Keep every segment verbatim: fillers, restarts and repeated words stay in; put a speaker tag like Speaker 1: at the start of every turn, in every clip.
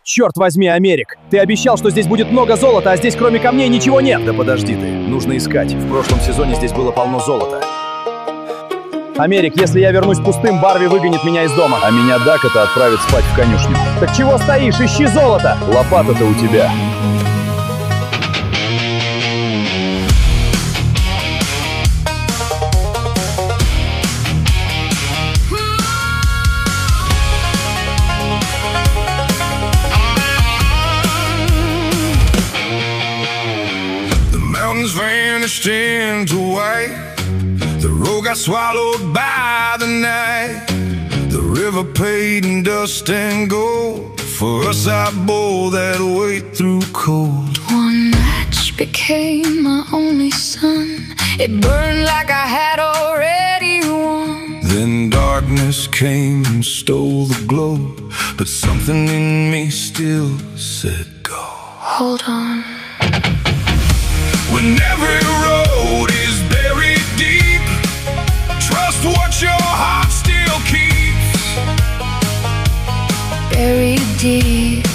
Speaker 1: Черт возьми, Америк! Ты обещал, что здесь будет много золота, а здесь кроме камней ничего нет!
Speaker 2: Да подожди ты, нужно искать. В прошлом сезоне здесь было полно золота.
Speaker 1: Америк, если я вернусь пустым, Барви выгонит меня из дома.
Speaker 2: А меня Дакота отправит спать в конюшню.
Speaker 1: Так чего стоишь? Ищи золото!
Speaker 2: Лопата-то у тебя.
Speaker 3: Vanished into white. The road got swallowed by the night. The river paid in dust and gold. For us I bore that weight through cold.
Speaker 4: One match became my only sun. It burned like I had already won.
Speaker 3: Then darkness came and stole the glow, but something in me still said go.
Speaker 4: Hold on.
Speaker 3: When every road is buried deep, trust what your heart still keeps.
Speaker 4: Buried deep.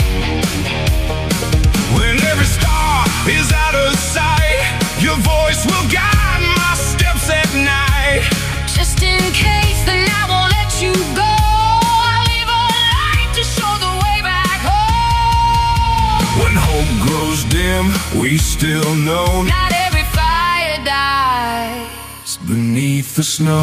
Speaker 3: When every star is out of sight, your voice will guide my steps at night.
Speaker 4: Just in case, then I won't let you go. I'll leave a light to show the way back home.
Speaker 3: When hope grows dim, we still know
Speaker 4: not every fire dies
Speaker 3: beneath the snow.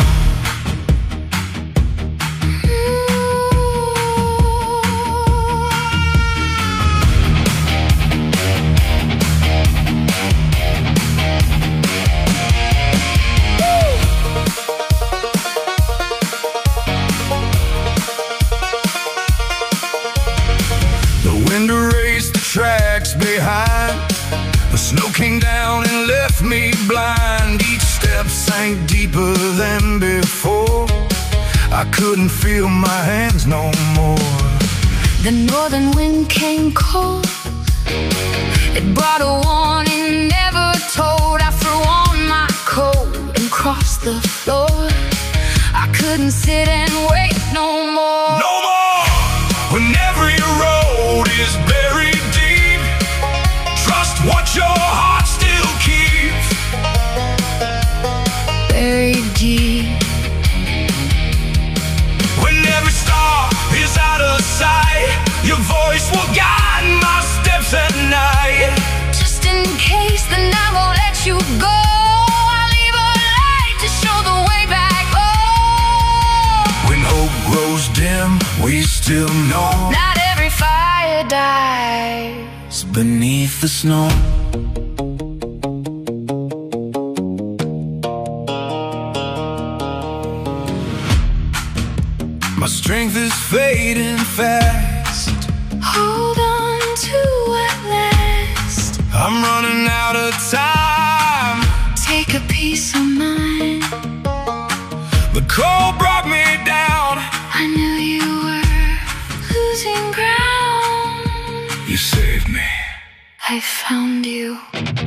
Speaker 3: The wind erased the tracks behind. The snow came down and left me blind. Each step sank deeper than before. I couldn't feel my hands no more.
Speaker 4: The northern wind came cold. It brought a warning never told. I threw on my coat and crossed the floor. I couldn't sit and wait no more.
Speaker 3: No more! When every road is buried deep, trust what your heart still keeps.
Speaker 4: Buried deep.
Speaker 3: When every star is out of sight, your voice will guide my steps at night.
Speaker 4: Just in case, then I won't let you go. I'll leave a light to show the way back home.
Speaker 3: When hope grows dim, we still know
Speaker 4: not every fire dies
Speaker 3: beneath the snow. My strength is fading fast.
Speaker 4: Hold on to what lasts.
Speaker 3: I'm running out of time.
Speaker 4: Take a piece of mine.
Speaker 3: The cold brought me down.
Speaker 4: I knew you were losing ground.
Speaker 3: You saved me.
Speaker 4: I found you.